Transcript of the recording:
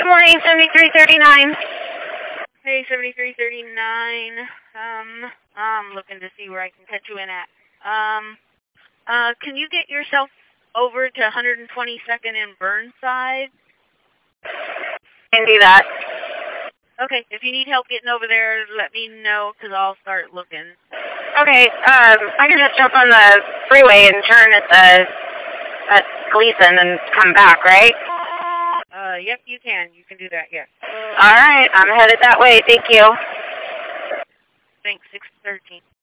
Good morning, 7339. Hey, 7339. I'm looking to see where I can catch you in at. Can you get yourself over to 122nd and Burnside? Can do that. Okay, if you need help getting over there, let me know, because I'll start looking. Okay, I can just jump on the freeway and turn at Gleason and come back, right? Yep, you can. You can do that, yes. All right, I'm headed that way. Thank you. Thanks, 613.